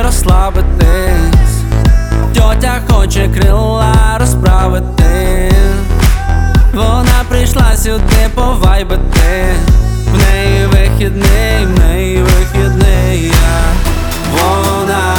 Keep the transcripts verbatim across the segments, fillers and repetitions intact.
розслабитись. Тьотя хоче крила розправити. Вона прийшла сюди повайбити. В неї вихідний, в неї вихідний. Вона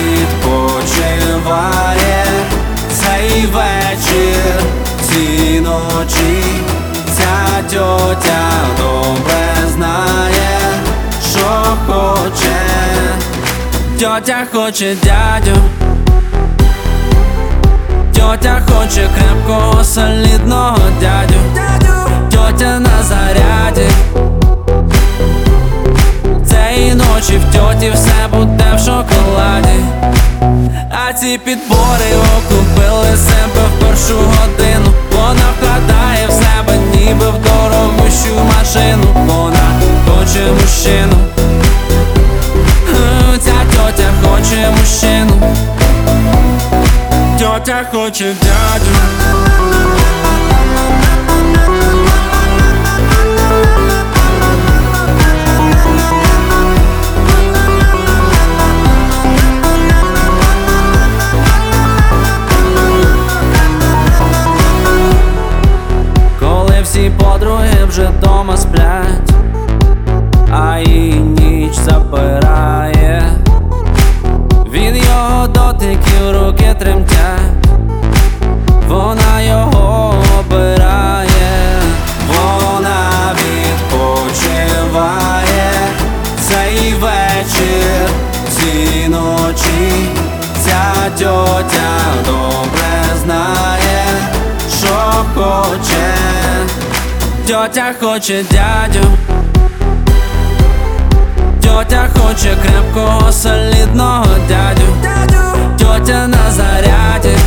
відпочиває цей вечір, ці ночі. Ця тьотя добре знає, що хоче. Тьотя хоче дядю, тьотя хоче крепкого, солідного дядю. Тьотя на заряді. Цієї ночі в тьоті все буде в шоколаді. А ці підбори окупили себе в першу годину. Вона вкладає в себе ніби в дорогущу машину. Вона хоче мужчину. Ця тьотя хоче мужчину. Тьотя хоче дядю. Коли всі подруги вже дома сплять, а її ніч забирає, від його дотиків руки тремтять. Вона його обирає. Вона відпочиває цей вечір, ці ночі. Ця тьотя добре знає, що хоче. Тьотя хоче дядю. Тьотя хоче крепкого, солідного дядю. Тьотя на заряді.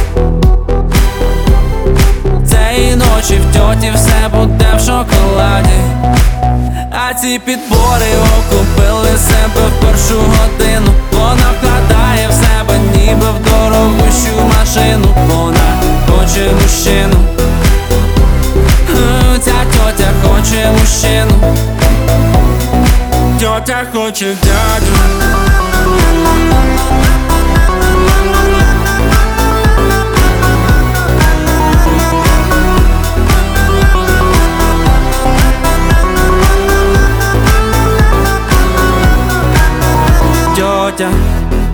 Цієї ночі в тьоті все буде в шоколаді. А ці підбори окупили себе в першу годину. Вона вкладає в себе ніби в дорогущу машину. Вона хоче мужчину. Ця тьотя хоче мужчину. Тьотя хоче дядю. Тьотя